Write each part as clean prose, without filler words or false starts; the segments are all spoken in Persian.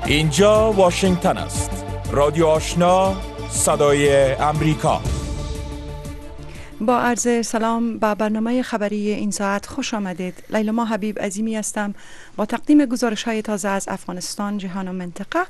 اینجا واشنگتن است. رادیو آشنا، صدای امریکا. با عرض سلام به برنامه خبری این ساعت خوش آمدید. لیلا حبیب عظیمی هستم با تقدیم گزارش های تازه از افغانستان، جهان و منطقه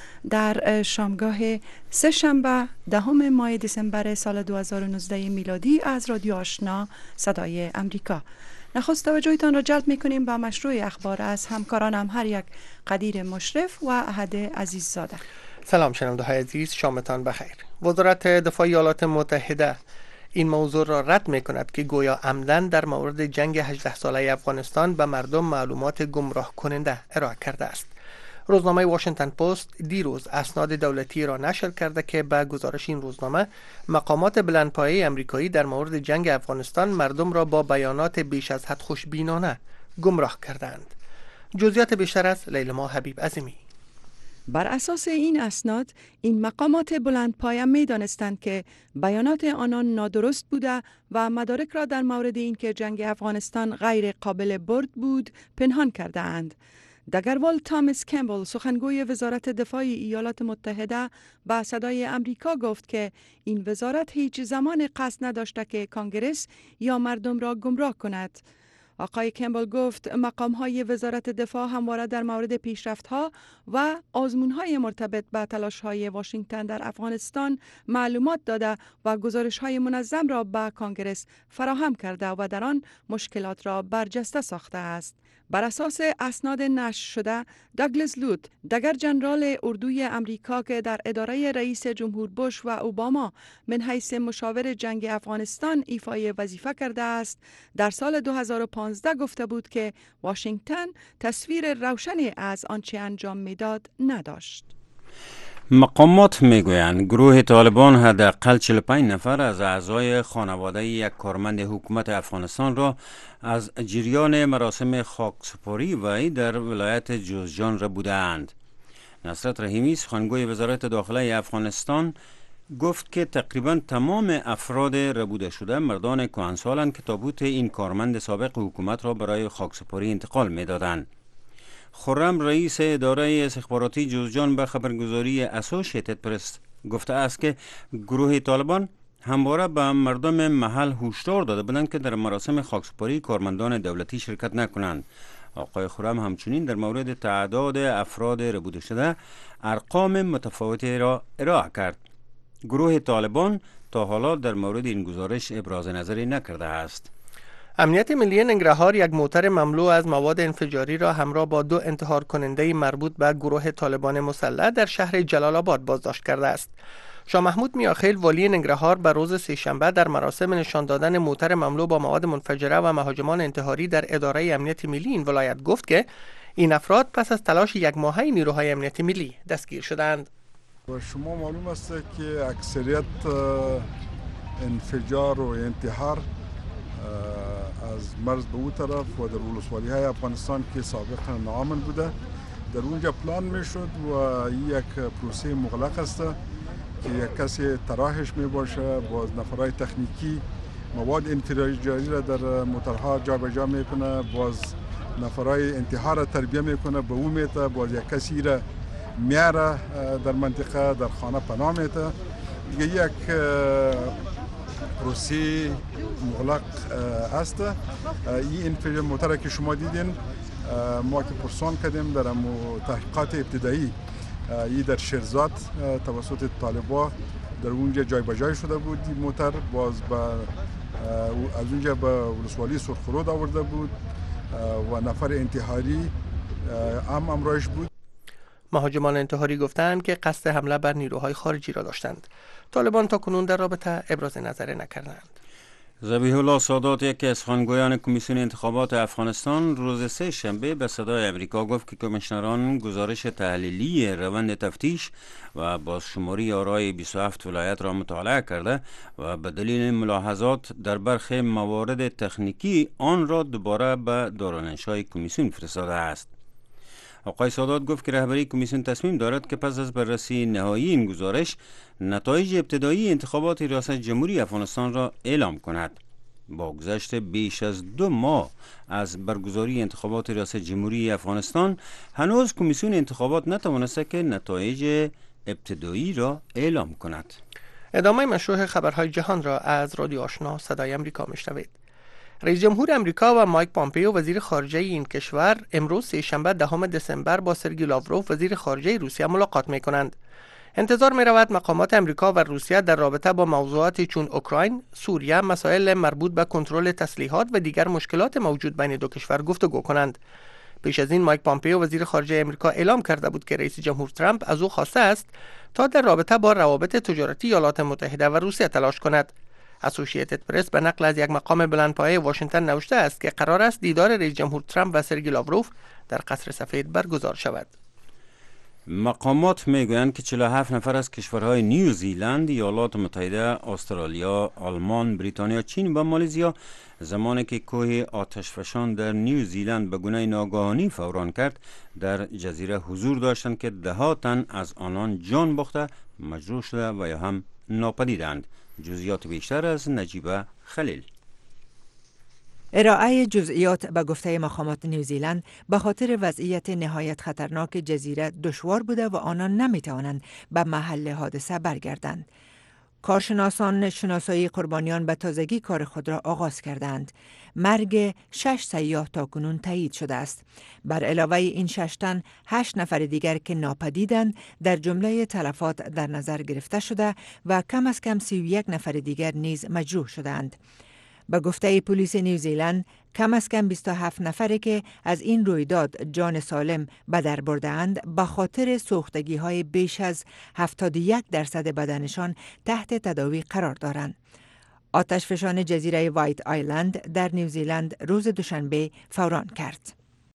در شامگاه سه شنبه 10 ماه دسامبر سال 2019 میلادی از رادیو آشنا صدای امریکا. نخست توجهتان را جلب می‌کنیم به مشروع اخبار از همکارانم، هر یک قدیر مشرف و احد عزیززاده. سلام شنونده‌های عزیز، شامتان بخیر. وزارت دفاع ایالات متحده این موضوع را رد می‌کند که گویا عمدن در مورد جنگ 18 ساله افغانستان به مردم معلومات گمراه کننده ارائه کرده است. روزنامه واشنگتن پست دیروز اسناد دولتی را نشر کرده که به گزارش این روزنامه مقامات بلندپایه امریکایی در مورد جنگ افغانستان مردم را با بیانات بیش از حد خوشبینانه گمراه کردند. جزئیات بیشتر از لیلا حبیب عظیمی. بر اساس این اسناد، این مقامات بلندپایه می دانستند که بیانات آنان نادرست بوده و مدارک را در مورد اینکه جنگ افغانستان غیر قابل برد بود پنهان کرده اند. دگروال تامس کمبل، سخنگوی وزارت دفاع ایالات متحده، به صدای امریکا گفت که این وزارت هیچ زمان قصد نداشته که کانگرس یا مردم را گمراه کند. آقای کمبل گفت مقام‌های وزارت دفاع همواره در مورد پیشرفت‌ها و آزمون‌های مرتبط به تلاش‌های واشنگتن در افغانستان معلومات داده و گزارش‌های منظم را به کانگرس فراهم کرده و در آن مشکلات را برجسته ساخته است. بر اساس اسناد نشر شده، داگلاس لوت، دگر جنرال اردوی امریکا که در اداره رئیس جمهور بوش و اوباما من حیث مشاور جنگ افغانستان ایفای وظیفه کرده است، در سال 2015 گفته بود که واشنگتن تصویر روشنی از آنچه انجام میداد نداشت. مقامات میگویند گروه طالبان حداقل 45 نفر از اعضای خانواده یک کارمند حکومت افغانستان را از جریان مراسم خاکسپاری وی در ولایت جوزجان را بودند. نصرت رحیمی، سخنگوی وزارت داخله افغانستان، گفت که تقریبا تمام افراد ربوده شده مردان کهنسالند که تابوت این کارمند سابق حکومت را برای خاکسپاری انتقال میدادند. خرم، رئیس اداره استخباراتی جوزجان، به خبرگزاری اسوسییتد پرس گفته است که گروه طالبان همواره به مردم محل هشدار داده بودند که در مراسم خاکسپاری کارمندان دولتی شرکت نکنند. آقای خرم همچنین در مورد تعداد افراد ربوده شده ارقام متفاوتی را ارائه کرد. گروه طالبان تا حالا در مورد این گزارش ابراز نظری نکرده است. امنیت ملی ننگرهار یک موتر مملو از مواد انفجاری را همراه با 2 انتحار کننده مربوط به گروه طالبان مسلح در شهر جلال آباد بازداشت کرده است. شاه محمود میاخیل، والی ننگرهار، به روز سه‌شنبه در مراسم نشان دادن موتر مملو با مواد منفجره و مهاجمان انتحاری در اداره امنیت ملی این ولایت گفت که این افراد پس از تلاش 1 ماهه نیروهای امنیت ملی دستگیر شدند. و شما معلوم است که اکثریت انفجار و انتحار از مرز به او طرف و در ولسوالی های افغانستان که سابقا ناامن بوده در اونجا پلان میشد و یک پروسه مغلق است که یک کسی طراحش می باشه، باز نفرای تکنیکی مواد انفجاری را در موترها جابجا میکنه، باز نفرای انتحار را تربیه میکنه، به او میته، باز یک کسی را میاره در منطقه در خانه پناه میته. دیگه یک پروسه مغلق است. این انفجار موتر که شما دیدین ما که پرسان کردیم در تحقیقات ابتدایی این در شیرزاد توسط طالبا در اونجا جای به جای شده بود. این موتر باز از اونجا به ولسوالی سرخرود آورده بود و نفر انتحاری هم امرایش بود. مهاجمان انتحاری گفتند که قصد حمله بر نیروهای خارجی را داشتند. طالبان تا کنون در رابطه ابراز نظر نکردند. ذبیح الله سادات، یکی از سخنگویان کمیسیون انتخابات افغانستان، روز سه شنبه به صدای امریکا گفت که کمیشنران گزارش تحلیلی روند تفتیش و بازشماری آرای 27 ولایت را مطالعه کرده و به دلیل ملاحظات در برخی موارد تکنیکی آن را دوباره به دارالانشای کمیسیون فرستاده است. آقای سادات گفت که رهبری کمیسیون تصمیم دارد که پس از بررسی نهایی این گزارش نتایج ابتدایی انتخابات ریاست جمهوری افغانستان را اعلام کند. با گذشت بیش از 2 ماه از برگزاری انتخابات ریاست جمهوری افغانستان هنوز کمیسیون انتخابات نتوانسته که نتایج ابتدایی را اعلام کند. ادامه مشروع خبرهای جهان را از رادیو آشنا صدای امریکا میشنوید. رئیس جمهور امریکا و مایک پامپیو وزیر خارجه این کشور امروز سه‌شنبه 10 دسامبر با سرگئی لاوروف وزیر خارجه روسیه ملاقات می کنند. انتظار می رود مقامات امریکا و روسیه در رابطه با موضوعاتی چون اوکراین، سوریه، مسائل مربوط به کنترل تسلیحات و دیگر مشکلات موجود بین دو کشور گفتگو کنند. پیش از این مایک پامپیو وزیر خارجه امریکا اعلام کرده بود که رئیس جمهور ترامپ از او خواسته است تا در رابطه با روابط تجارتی ایالات متحده و روسیه تلاش کند. اسوسییتد پرس به نقل از یک مقام بلندپایه واشنگتن نوشته است که قرار است دیدار رئیس جمهور ترامپ و سرگئی لاوروف در قصر سفید برگزار شود. مقامات میگویند که 47 نفر از کشورهای نیوزیلند، ایالات متحده، استرالیا، آلمان، بریتانیا، چین و مالزیا زمانی که کوه آتشفشان در نیوزیلند به گونه ناگهانی فوران کرد در جزیره حضور داشتند که 10 تن از آنان جان باخته، مجروح شده و یا هم ناپدیدند. جزئیات بیشتر از نجیبه خلیل. ارائه جزئیات به گفته مقامات نیوزیلند به خاطر وضعیت نهایت خطرناک جزیره دشوار بوده و آنان نمیتوانند به محل حادثه برگردند. کارشناسان شناسایی قربانیان به تازگی کار خود را آغاز کردند. مرگ 6 سیاح تاکنون تایید شده است. بر علاوه این 6 تن 8 نفر دیگر که ناپدیدند در جمله تلفات در نظر گرفته شده و کم از کم 31 نفر دیگر نیز مجروح شدند. به گفته پلیس نیوزیلند کم از کم 27 نفری که از این رویداد جان سالم به در برده‌اند به خاطر سوختگی‌های بیش از 71% بدنشان تحت تداوی قرار دارند. آتشفشان جزیره وایت آیلند در نیوزیلند روز دوشنبه فوران کرد.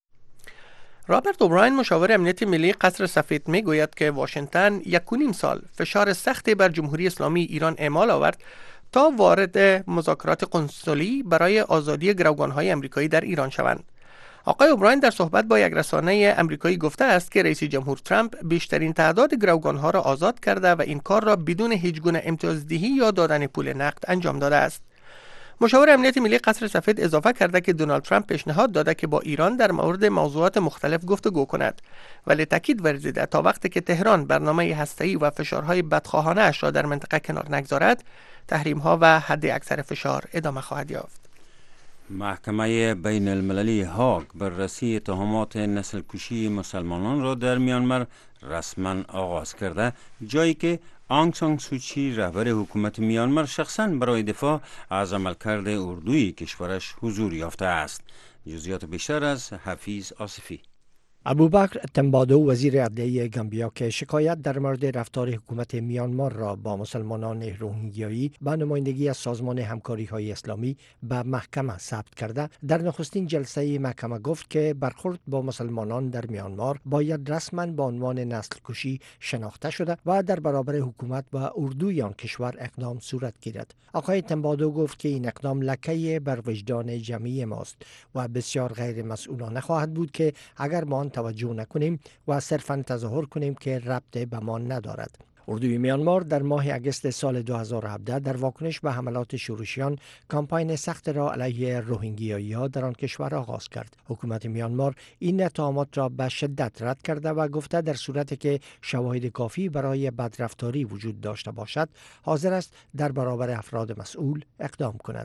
رابرت اوبراین مشاور امنیت ملی قصر سفید می گوید که واشنگتن 1.5 سال فشار سختی بر جمهوری اسلامی ایران اعمال آورد تا وارد مذاکرات کنسولی برای آزادی گروگان‌های امریکایی در ایران شوند. آقای اوبراین در صحبت با یک رسانه امریکایی گفته است که رئیس جمهور ترامپ بیشترین تعداد گروگان‌ها را آزاد کرده و این کار را بدون هیچ گونه امتیازدهی یا دادن پول نقد انجام داده است. مشاور امنیت ملی قصر سفید اضافه کرده که دونالد ترامپ پیشنهاد داده که با ایران در مورد موضوعات مختلف گفتگو کند، ولی تاکید ورزیده تا وقتی که تهران برنامه هسته‌ای و فشارهای بدخواهانه اش را در منطقه کنار نگذارد، تحریم‌ها و حد اکثر فشار ادامه خواهد یافت. محکمه بین المللی هاگ بررسی اتهامات نسل کشی مسلمانان را در میانمار رسما آغاز کرده، جایی که آنگ سان سوچی رهبر حکومت میانمار شخصاً برای دفاع از عملکرد اردوی کشورش حضور یافته است. جزئیات بیشتر از حفیظ آصفی. ابوبکر تنبادو وزیر عدلیه گامبیا که شکایت در مورد رفتار حکومت میانمار را با مسلمانان روهینگیایی به نمایندگی از سازمان همکاری های اسلامی به محکمه ثبت کرده، در نخستین جلسه محکمه گفت که برخورد با مسلمانان در میانمار باید رسما به عنوان نسل کشی شناخته شده و در برابر حکومت و اردوی آن کشور اقدام صورت گیرد. آقای تنبادو گفت که این اقدام لکه بر وجدان جمعی ماست و بسیار غیر مسئولانه خواهد بود که اگر ما توجه نکنیم و صرفاً تظاهر کنیم که ربط به ما ندارد. اردوی میانمار در ماه اگست سال 2017 در واکنش به حملات شورشیان کمپاین سخت را علیه روهینگیایی‌ها در آن کشور آغاز کرد. حکومت میانمار این اتهامات را به شدت رد کرده و گفته در صورتی که شواهد کافی برای بدرفتاری وجود داشته باشد، حاضر است در برابر افراد مسئول اقدام کند.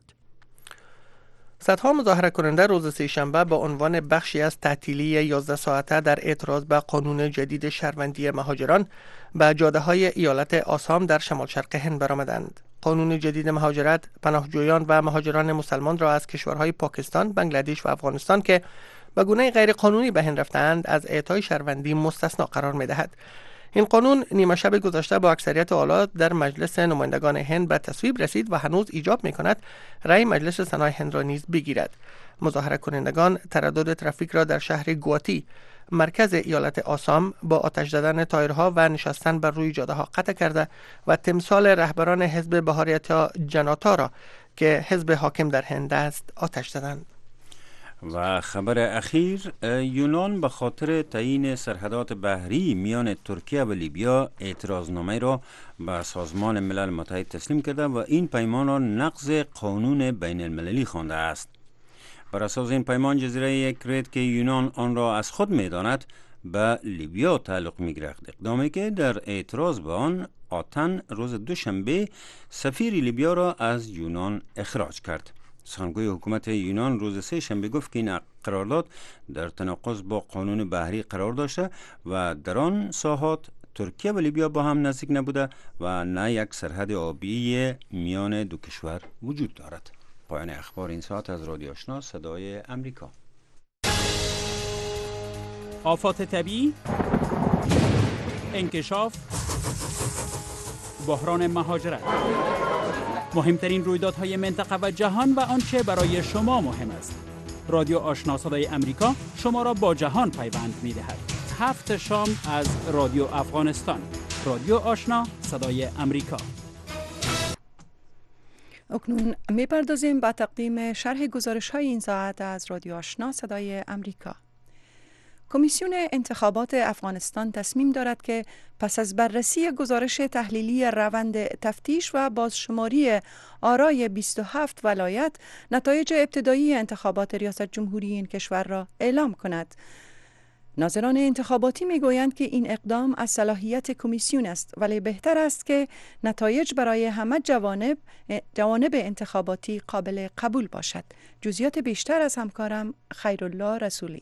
صدها مظاهره کننده روز سه‌شنبه با عنوان بخشی از تعطیلی 11 ساعته در اعتراض به قانون جدید شهروندی مهاجران به جاده‌های ایالت آسام در شمال شرق هند برآمدند. قانون جدید مهاجرت پناهجویان و مهاجران مسلمان را از کشورهای پاکستان، بنگلادش و افغانستان که به گونه غیر قانونی به هند رفتند از اعطای شهروندی مستثنا قرار می‌دهد. این قانون نیمه شب گذشته با اکثریت آلا در مجلس نمایندگان هند به تصویب رسید و هنوز ایجاب می‌کند رأی مجلس سنای هند را نیز بگیرد. مظاهره کنندگان تردد ترافیک را در شهر گواتی، مرکز ایالت آسام، با آتش زدن تایرها و نشستن بر روی جاده‌ها قطع کرده و تمثال رهبران حزب بهاریتا جناتا را که حزب حاکم در هند است آتش زدند. و خبر اخیر، یونان به خاطر تعیین سرحدات بحری میان ترکیه و لیبیا اعتراضنامه را به سازمان ملل متحد تسلیم کرده و این پیمان را نقض قانون بین المللی خوانده است. بر اساس این پیمان جزیره کرت که یونان آن را از خود می‌داند به لیبیا تعلق می‌گیرد، اقدامی که در اعتراض به آن آتن روز دوشنبه سفیر لیبیا را از یونان اخراج کرد. سخنگوی حکومت یونان روز سه شنبه گفت که این قرارداد در تناقض با قانون بحری قرار داشته و در آن ساحات ترکیه و لیبیا با هم نزدیک نبوده و نه یک سرحد آبی میان دو کشور وجود دارد. پایان اخبار این ساعت از رادیو آشنا صدای امریکا. آفات طبیعی، انکشاف، بحران مهاجرت، مهمترین رویدادهای منطقه و جهان و آنچه برای شما مهم است. رادیو آشنا صدای امریکا شما را با جهان پیوند می‌دهد. 7 شام از رادیو افغانستان. رادیو آشنا صدای امریکا. اکنون می‌پردازیم به تقدیم شرح گزارش‌های این ساعت از رادیو آشنا صدای امریکا. کمیسیون انتخابات افغانستان تصمیم دارد که پس از بررسی گزارش تحلیلی روند تفتیش و بازشماری آرای 27 ولایت نتایج ابتدایی انتخابات ریاست جمهوری این کشور را اعلام کند. ناظران انتخاباتی میگویند که این اقدام از صلاحیت کمیسیون است، ولی بهتر است که نتایج برای همه جوانب انتخاباتی قابل قبول باشد. جزئیات بیشتر از همکارم خیرالله رسولی.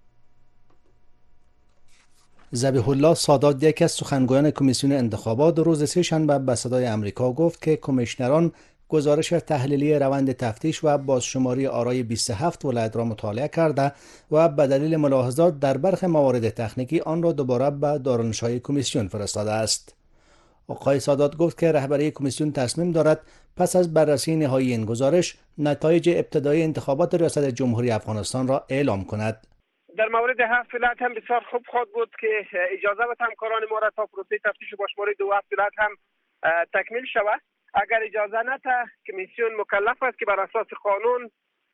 ذبیح الله سادات، یکی از سخنگویان کمیسیون انتخابات، روز سه شنبه به صدای امریکا گفت که کمیشنران گزارش تحلیلی روند تفتیش و بازشماری آرای 27 ولایت را مطالعه کرده و به دلیل ملاحظات در برخی موارد تکنیکی آن را دوباره به دارالنشانی کمیسیون فرستاده است. آقای سادات گفت که رهبری کمیسیون تصمیم دارد پس از بررسی نهایی این گزارش نتایج ابتدایی انتخابات ریاست جمهوری افغانستان را اعلام کند. در مورد 7 ولایت هم بسیار خوب خواهد بود که اجازه و همکاران ما را تا پروسه تفتیش و بازشماری 7 ولایت هم تکمیل شود. اگر اجازه نده کمیسیون مکلف است که بر اساس قانون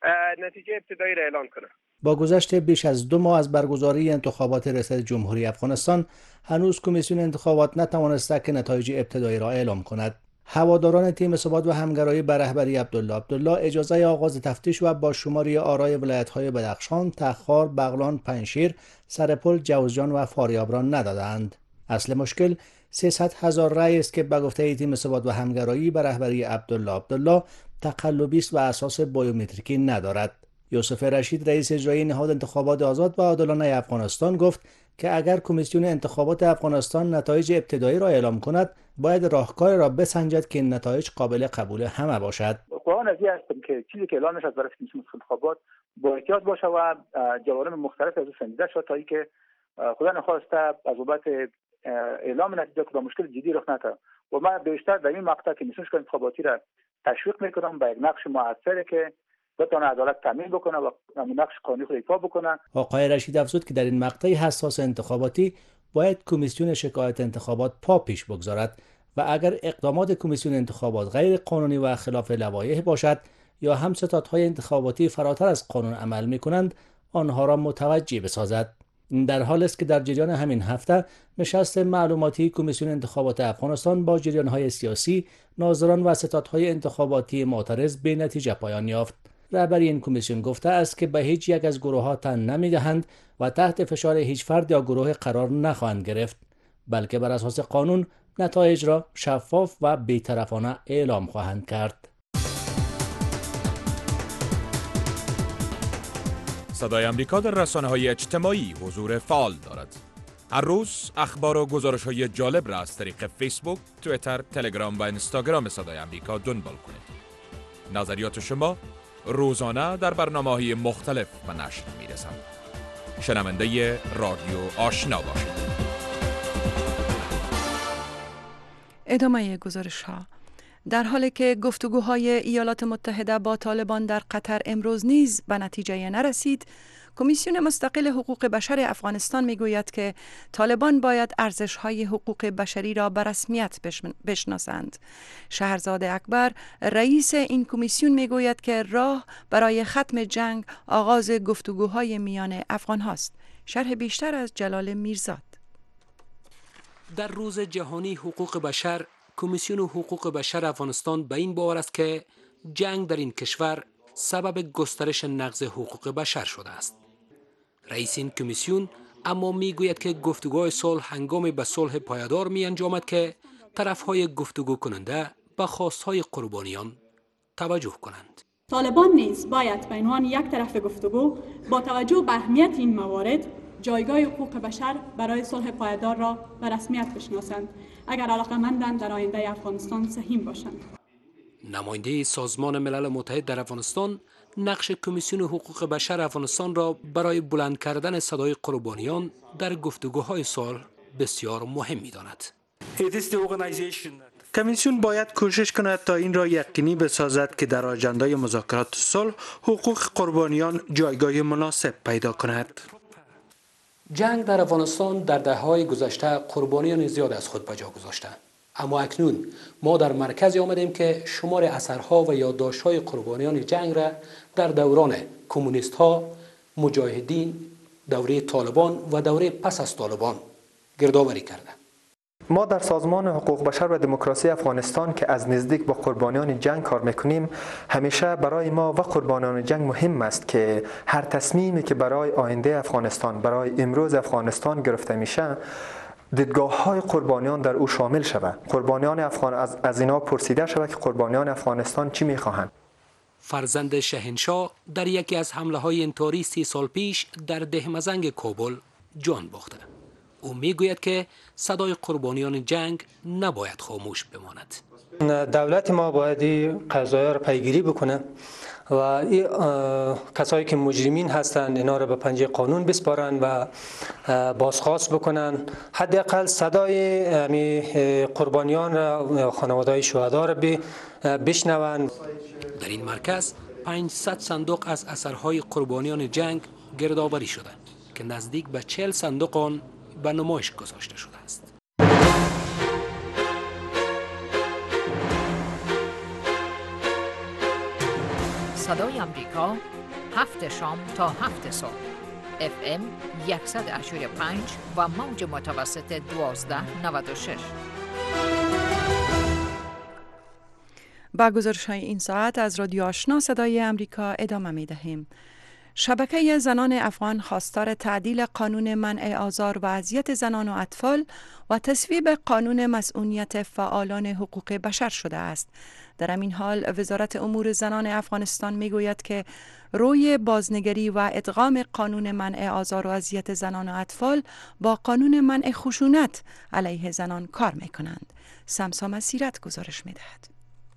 نتیجه ابتدایی را اعلان کند. با گذشت بیش از 2 ماه از برگزاری انتخابات ریاست جمهوری افغانستان هنوز کمیسیون انتخابات نتوانسته که نتایج ابتدایی را اعلام کند. هواداران تیم ثبات و همگرایی به رهبری عبدالله اجازه آغاز تفتیش و بازشماری آرای ولایت‌های بدخشان، تخار، بغلان، پنجشیر، سرپل، جوزجان و فاریاب را ندادند. اصل مشکل 300,000 رأی است که به گفته تیم ثبات و همگرایی به رهبری عبدالله تقلبی است و اساس بیومتریکی ندارد. یوسف رشید، رئیس اجرایی نهاد انتخابات آزاد و عادلانه افغانستان، گفت که اگر کمیسیون انتخابات افغانستان نتایج ابتدایی را اعلام کند، باید راهکار را بسنجد که این نتایج قابل قبول همه باشد. قرآن از این هستم که چیزی که اعلام نشد برای کمیسیون انتخابات با احتیاط باشه و جوانب مختلف از سنجیده شد تا اینکه خدا نخواسته از بابت اعلام نتیجه کدام مشکل جدی رخ نده. و من بیشتر در این مقطع کمیسیون انتخاباتی را تشویق میکنم به یک نقش مؤثری که بتونه عدالت تامین بکنه و نقش قانونی خود ایفا بکنه. آقای رشید افزود که در این مقطع حساس انتخاباتی باید کمیسیون شکایت انتخابات پا پیش بگذارد و اگر اقدامات کمیسیون انتخابات غیر قانونی و خلاف لوایح باشد یا هم ستادهای انتخاباتی فراتر از قانون عمل میکنند، آنها را متوجه بسازد. این در حال است که در جریان همین هفته نشست معلوماتی کمیسیون انتخابات افغانستان با جریان‌های سیاسی، ناظران و ستادهای انتخاباتی معترض به نتیجه پایان یافت. رهبری این کمیسیون گفته است که به هیچ یک از گروه‌ها تن نمی‌دهند و تحت فشار هیچ فرد یا گروه قرار نخواهند گرفت، بلکه بر اساس قانون نتایج را شفاف و بی‌طرفانه اعلام خواهند کرد. صدای امریکا در رسانه‌های اجتماعی حضور فعال دارد. هر روز اخبار و گزارش‌های جالب را از طریق فیسبوک، توییتر، تلگرام و اینستاگرام صدای امریکا دنبال کنید. نظریات شما روزانه در برنامه‌های مختلف به نشر می‌رسند. شنونده رادیو آشنا باشید. ادامه گزارش‌ها. در حالی که گفتگوهای ایالات متحده با طالبان در قطر امروز نیز به نتیجه نرسید، کمیسیون مستقل حقوق بشر افغانستان میگوید که طالبان باید ارزش‌های حقوق بشری را به رسمیت بشناسند. شهرزاد اکبر رئیس این کمیسیون میگوید که راه برای ختم جنگ آغاز گفتگوهای میان افغان هاست. شرح بیشتر از جلال میرزاد. در روز جهانی حقوق بشر، کمیسیون حقوق بشر افغانستان به این باور است که جنگ در این کشور سبب گسترش نقض حقوق بشر شده است. رئیس این کمیسیون اما میگوید که گفتگوهای صلح هنگامی به صلح پایدار می انجامد که طرفهای گفتگو کننده به خواستهای قربانیان توجه کنند. طالبان نیز باید به عنوان یک طرف گفتگو با توجه به اهمیت این موارد جایگاه حقوق بشر برای صلح پایدار را به رسمیت بشناسند اگر علاقه‌مندند در آینده افغانستان سهیم باشند. نماینده سازمان ملل متحد در افغانستان نقش کمیسیون حقوق بشر افغانستان را برای بلند کردن صدای قربانیان در گفتگوهای صلح بسیار مهم می‌داند. کمیسیون باید کوشش کند تا این را یقینی بسازد که در آژاندای مذاکرات صلح حقوق قربانیان جایگاه مناسب پیدا کند. جنگ در افغانستان در دهه‌های گذشته قربانیان زیاد از خود به جا گذاشته، اما اکنون ما در مرکزی آمدیم که شمار اثرها و یادداشت‌های قربانیان جنگ را در دوران کمونیست‌ها، مجاهدین، دوره طالبان و دوره پس از طالبان گردآوری کرده. ما در سازمان حقوق بشر و دموکراسی افغانستان که از نزدیک با قربانیان جنگ کار میکنیم، همیشه برای ما و قربانیان جنگ مهم است که هر تصمیمی که برای آینده افغانستان، برای امروز افغانستان گرفته میشه، دیدگاه‌های قربانیان در او شامل شود. قربانیان افغان از اینا پرسیده شود که قربانیان افغانستان چی میخواهند. فرزند شهنشاه در یکی از حمله‌های انتحاری 30 سال پیش در دهمزنگ کابل جان باخته. او میگوید که صدای قربانیان جنگ نباید خاموش بماند. دولت ما باید قضایا را پیگیری بکنه و این کسایی که مجرمین هستند اینا را به پنجه قانون بسپارن و بازخواست بکنن. حداقل صدای قربانیان را، خانواده‌های شهدا را بشنوند. در این مرکز 500 صندوق از اثرهای قربانیان جنگ گردآوری شده که نزدیک به 40 صندوق آن به نمایش گذاشته شده است. صدای آمریکا 7 شام تا 7 صبح FM 100.5 و موج متوسط 1296. با گزارش‌های این ساعت از رادیو آشنا صدای آمریکا ادامه می‌دهیم. شبکه زنان افغان خواستار تعدیل قانون منع آزار و اذیت زنان و اطفال و تصویب قانون مسئولیت فعالان حقوق بشر شده است. در همین حال وزارت امور زنان افغانستان میگوید که روی بازنگری و ادغام قانون منع آزار و اذیت زنان و اطفال با قانون منع خشونت علیه زنان کار میکنند. سمسا مسیرت گزارش میدهد.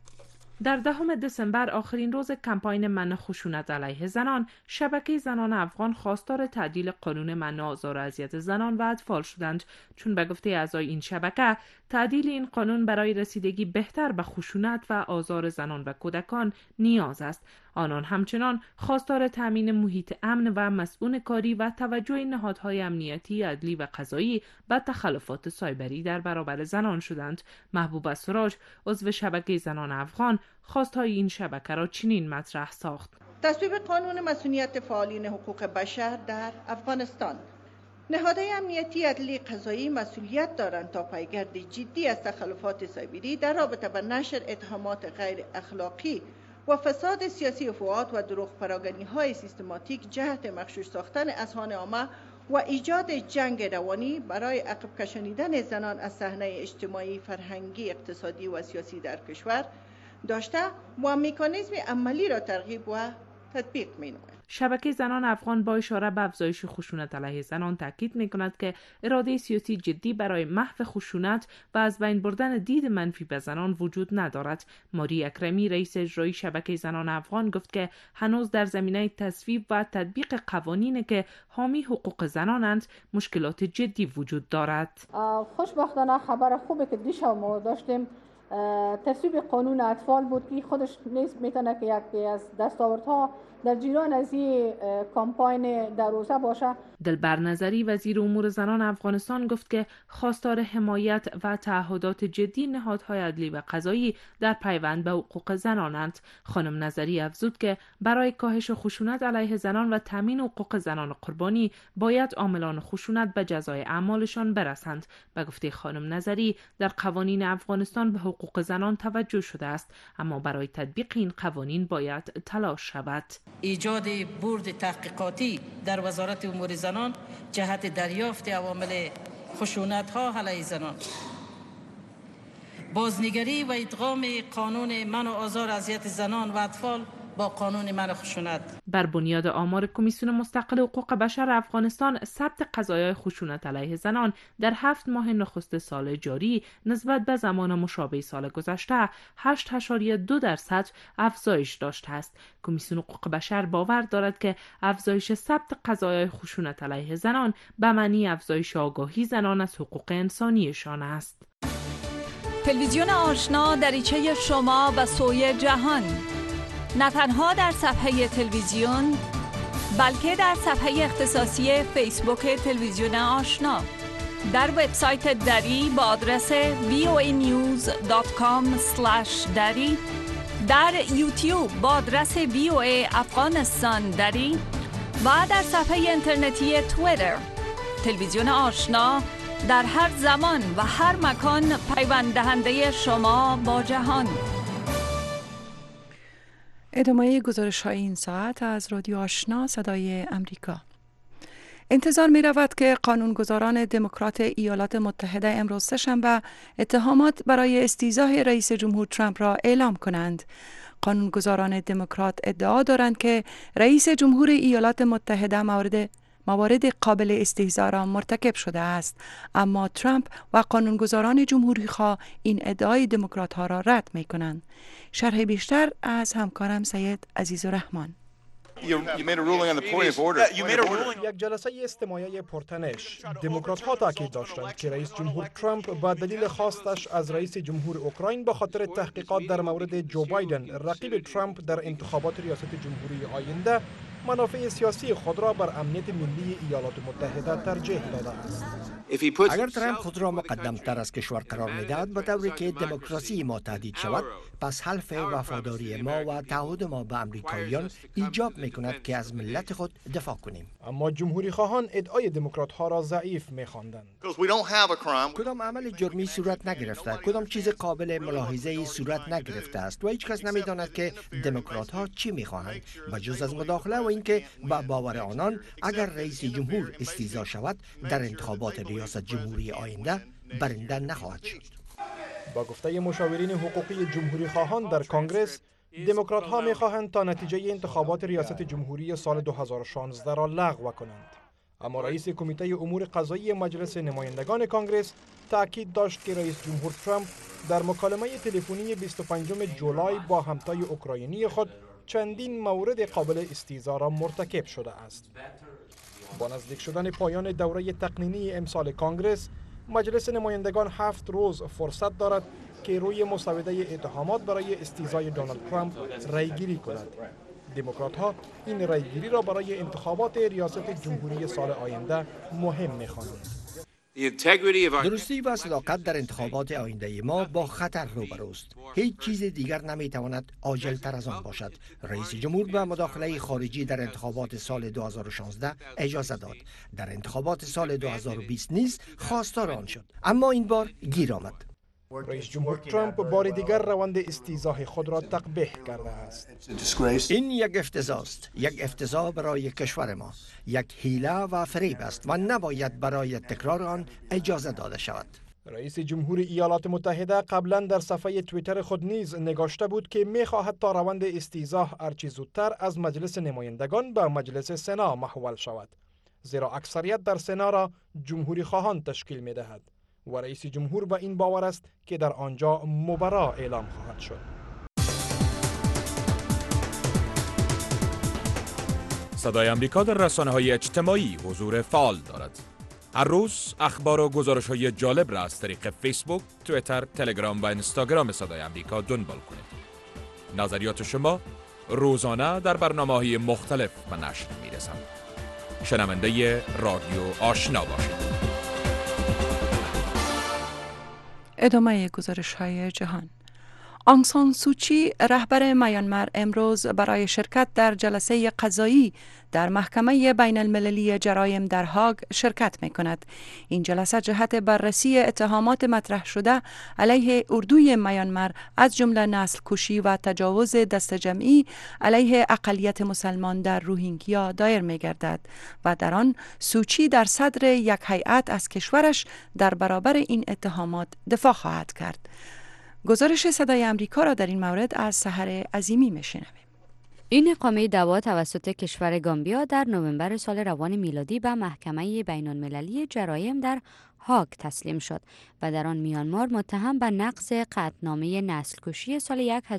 در 10 دسامبر آخرین روز کمپاین منع خشونت علیه زنان، شبکه زنان افغان خواستار تعدیل قانون منع آزار و اذیت زنان و اطفال شدند، چون به گفته اعضای این شبکه تعدیل این قانون برای رسیدگی بهتر به خشونت و آزار زنان و کودکان نیاز است. آنان همچنان خواستار تامین محیط امن و مسئول کاری و توجه نهادهای امنیتی، عدلی و قضایی به تخلفات سایبری در برابر زنان شدند. محبوبه سراج، عضو شبکه زنان افغان، خواستهای این شبکه را چنین مطرح ساخت: تصویب قانون مسئولیت فعالین حقوق بشر در افغانستان. نهادهای امنیتی، عدلی، قضایی مسئولیت دارند تا پیگرد جدی از تخلفات سایبری در رابطه با نشر اتهامات غیر اخلاقی و فساد سیاسی افواهات و دروغ پراگنی‌های سیستماتیک جهت مغشوش ساختن اذهان عامه و ایجاد جنگ روانی برای عقب کشانیدن زنان از صحنه اجتماعی، فرهنگی، اقتصادی و سیاسی در کشور داشته و مکانیزم عملی را ترغیب و تطبیق می‌نماید. شبکه زنان افغان با اشاره به افزایش خشونت علیه زنان تاکید می‌کند که اراده سیاسی جدی برای محو خشونت و از بین بردن دید منفی به زنان وجود ندارد. ماری اکرمی، رئیس اجرایی شبکه زنان افغان، گفت که هنوز در زمینه تصویب و تطبیق قوانینی که حامی حقوق زنانند مشکلات جدی وجود دارد. خوشبختانه خبر خوبه که دیشب ما داشتیم تصویب قانون اطفال بود که خودش نیز میتونه که یکی از دستاوردها در جریان از این کمپاین در روزه باشه. دلبر نظری وزیر امور زنان افغانستان گفت که خواستار حمایت و تعهدات جدی نهادهای عدلی و قضایی در پیوند به حقوق زنانند. خانم نظری افزود که برای کاهش خشونت علیه زنان و تامین حقوق زنان قربانی باید عاملان خشونت به جزای اعمالشان برسند. به گفته خانم نظری در قوانین افغانستان به حقوق زنان توجه شده است، اما برای تطبیق این قوانین باید تلاش شود. ایجاد بورد تحقیقاتی در وزارت امور زنان جهت دریافت عوامل خشونت‌ها علیه زنان، بازنگری و ادغام قانون منع و آزار اذیت زنان و اطفال با قانون منع خشونت. بر بنیاد آمار کمیسیون مستقل حقوق بشر افغانستان، ثبت قضایای خشونت علیه زنان در 7 ماه نخست سال جاری نسبت به زمان مشابه سال گذشته 8.2% افزایش داشته است. کمیسیون حقوق بشر باور دارد که افزایش ثبت قضایای خشونت علیه زنان به معنی افزایش آگاهی زنان از حقوق انسانیشان است. تلویزیون آشنا دریچه شما به سوی جهان، نه تنها در صفحه تلویزیون بلکه در صفحه اختصاصی فیسبوک تلویزیون آشنا، در وبسایت دری با آدرس voanews.com/dari، در یوتیوب با آدرس VOA افغانستان دری و در صفحه اینترنتی توییتر. تلویزیون آشنا در هر زمان و هر مکان پیوند دهنده شما با جهان. ادامه گزارش های این ساعت از رادیو آشنا صدای امریکا. انتظار می رود که قانونگذاران دموکرات ایالات متحده امروز سه‌شنبه اتهامات برای استیضاح رئیس جمهور ترامپ را اعلام کنند. قانونگذاران دموکرات ادعا دارند که رئیس جمهور ایالات متحده موارد قابل استهزا را مرتکب شده است، اما ترامپ و قانونگذاران جمهوری خواه این ادعای دموکرات ها را رد می کنند. شرح بیشتر از همکارم سید عزیزالرحمن. یک جلسه استماعی پرتنش. دموکرات ها تاکید داشتند که رئیس جمهور ترامپ با دلیل خواستش از رئیس جمهور اوکراین به خاطر تحقیقات در مورد جو بایدن رقیب ترامپ در انتخابات ریاست جمهوری آینده منافع سیاسی خود را بر امنیت ملی ایالات متحده ترجیح داده است. اگر ترامپ خود را مقدم تر از کشور قرار می‌دهد به طوری که دموکراسی ما تهدید شود، پس حلف وفاداری ما و تعهد ما به امریکاییان ایجاب می‌کند که از ملت خود دفاع کنیم. اما جمهوری خواهان ادعای دموکرات ها را ضعیف می‌خواندند. کدام عمل جرمی صورت نگرفته، کدام چیز قابل ملاحظه‌ای صورت نگرفته است و هیچ کس نمی‌داند که دموکرات ها چی می‌خواهند بجز از مداخله و اینکه با باور آنان اگر رئیس جمهور استیضاح شود در انتخابات ریاست جمهوری آینده برنده نخواهد شد. با گفته مشاورین حقوقی جمهوری خواهان در کنگره، دموکرات ها می‌خواهند تا نتیجه انتخابات ریاست جمهوری سال 2016 را لغو کنند. اما رئیس کمیته امور قضایی مجلس نمایندگان کنگره تاکید داشت که رئیس جمهور ترامپ در مکالمه تلفنی 25 جولای با همتای اوکراینی خود چندین مورد قابل استیضاح را مرتکب شده است. با نزدیک شدن پایان دوره تقنینی امسال کنگره، مجلس نمایندگان 7 روز فرصت دارد که روی مسوده اتهامات برای استیضاح دونالد ترامپ رأیگیری کند. دموکرات ها این رأیگیری را برای انتخابات ریاست جمهوری سال آینده مهم می‌خوانند. درستی و صداقت در انتخابات آینده ما با خطر روبروست. هیچ چیز دیگر نمیتواند عاجل‌تر از آن باشد. رئیس جمهور به مداخله خارجی در انتخابات سال 2016 اجازه داد. در انتخابات سال 2020 نیز خواستار آن شد، اما این بار گیر آمد. رئیس جمهور ترامپ بار دیگر روند استیضاح خود را تقبیح کرده است. این یک افتضاح است، یک افتضاح برای کشور ما، یک حیله و فریب است و نباید برای تکرار آن اجازه داده شود. رئیس جمهور ایالات متحده قبلا در صفحه توییتر خود نیز نگاشته بود که می‌خواهد تا روند استیضاح هرچه زودتر از مجلس نمایندگان به مجلس سنا محول شود، زیرا اکثریت در سنا را جمهوری خواهان تشکیل می‌دهد و رئیس جمهور به این باور است که در آنجا مبرا اعلام خواهد شد. صدای امریکا در رسانه‌های اجتماعی حضور فعال دارد. هر روز اخبار و گزارش‌های جالب را از طریق فیسبوک، توییتر، تلگرام و اینستاگرام صدای امریکا دنبال کنید. نظریات شما روزانه در برنامه‌های مختلف به نشر می‌رسد. شنونده رادیو آشنا باشید. ادامه گزارش‌های جهان. آنگ سان سوچی رهبر میانمار امروز برای شرکت در جلسه قضایی در محکمه بین المللی جرایم در هاگ شرکت می کند. این جلسه جهت بررسی اتهامات مطرح شده علیه اردوی میانمار از جمله نسل کشی و تجاوز دست جمعی علیه اقلیت مسلمان در روهینگیا دایر می گردد و در آن سوچی در صدر یک هیئت از کشورش در برابر این اتهامات دفاع خواهد کرد. گزارش صدای آمریکا را در این مورد از سحر عظیمی میشنویم. این اقامه دعوا توسط کشور گامبیا در نوامبر سال روان میلادی به محکمه بین المللی جرایم در هاگ تسلیم شد و در آن میانمار متهم به نقض قطعنامه نسل کشی سال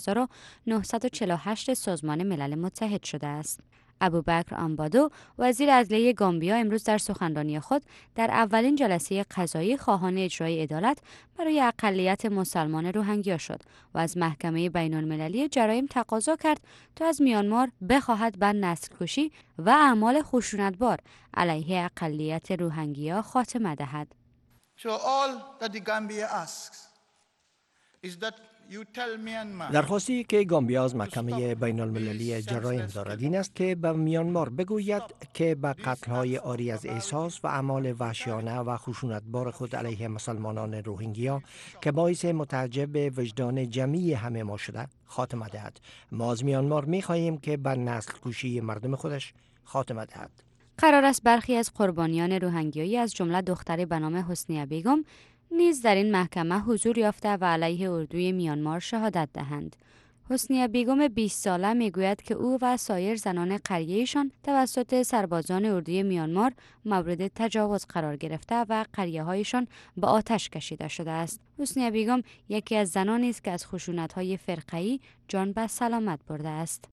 1948 سازمان ملل متحد شده است. ابوبکر آمبادو وزیر عدلیه گامبیا امروز در سخنرانی خود در اولین جلسه قضایی خواهان اجرای عدالت برای اقلیت مسلمان روهینگیا شد و از محکمه بین المللی جرایم تقاضا کرد تا از میانمار بخواهد به نسل کشی و اعمال خشونتبار علیه اقلیت روهینگیا خاتمه دهد. So all that the Gambia asks is that درخواستی که گامبیا از محکمه بین المللی جرایم دارد این است که به میانمار بگوید که به قتل‌های عاری از احساس و اعمال وحشیانه و خشونتبار خود علیه مسلمانان روهینگیا که باعث متعجب وجدان جمعی همه ما شده خاتمه دهد. ما از میانمار می‌خواهیم که به نسل کشی مردم خودش خاتمه دهد. قرار است برخی از قربانیان روهینگیایی از جمله دختری به نام حسنیه بیگم نیز در این محکمه حضور یافته و علیه اردوی میانمار شهادت دهند. حسنیه بیگم 20 ساله میگوید که او و سایر زنان قریه‌شان توسط سربازان اردوی میانمار مورد تجاوز قرار گرفته و قریه‌هایشان به آتش کشیده شده است. حسنیه بیگم یکی از زنانی است که از خشونت‌های فرقه‌ای جان به سلامت برده است.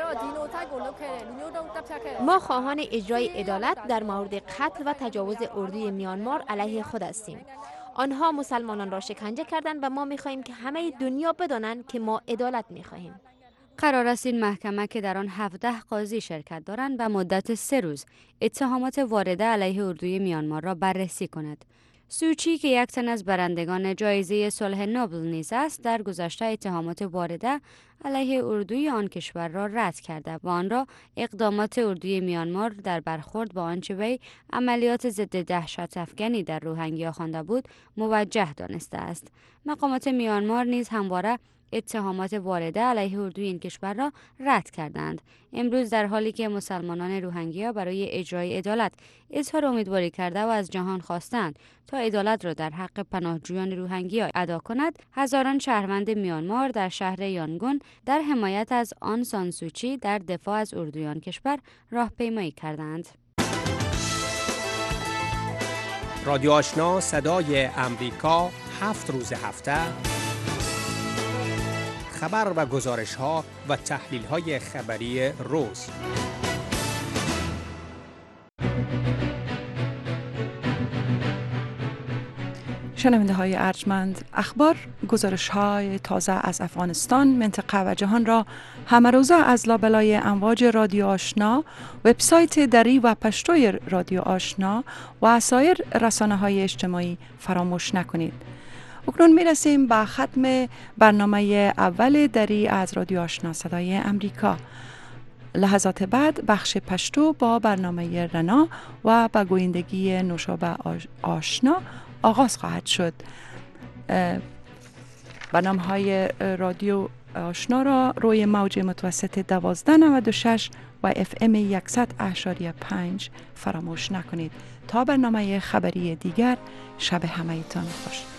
ما خواهان اجرای عدالت در مورد قتل و تجاوز اردوی میانمار علیه خود هستیم. آنها مسلمانان را شکنجه کردند و ما می‌خواهیم که همه دنیا بدانند که ما عدالت می‌خواهیم. قرار است این محکمه که در آن 17 قاضی شرکت دارند به مدت 3 روز اتهامات وارده علیه اردوی میانمار را بررسی کند. سوچی که یک تن از برندگان جایزه صلح نوبل نیز است در گذشته اتهامات وارده علیه اردوی آن کشور را رد کرده و آن را اقدامات اردوی میانمار در برخورد با آنچه وی عملیات ضد دهشت افکنی در روهینگیا خوانده بود موجه دانسته است. مقامات میانمار نیز همواره اتهامات وارده علیه اردوی این کشور را رد کردند. امروز در حالی که مسلمانان روهینگیا برای اجرای عدالت اظهار امیدواری کرده و از جهان خواستند تا عدالت را در حق پناهجویان روهینگیا ادا کند، هزاران شهروند میانمار در شهر یانگون در حمایت از آن سان سوچی در دفاع از اردوی آن کشور راهپیمایی کردند. رادیو آشنا صدای امریکا 7 روز هفته خبر و گزارش ها و تحلیل های خبری روز. شنونده های ارجمند، اخبار، گزارش های تازه از افغانستان، منطقه و جهان را همه روزه از لابلای امواج رادیو آشنا، وبسایت دری و پشتوی رادیو آشنا و سایر رسانه های اجتماعی فراموش نکنید. اکنون میرسیم به ختم برنامه اول دری از رادیو آشنا صدای امریکا. لحظات بعد بخش پشتو با برنامه رنا و با گویندگی نوشابه آشنا آغاز خواهد شد. برنامه‌های رادیو آشنا را روی موج متوسط 1296 و FM 100.5 فراموش نکنید. تا برنامه خبری دیگر، شب همه‌تان خوش.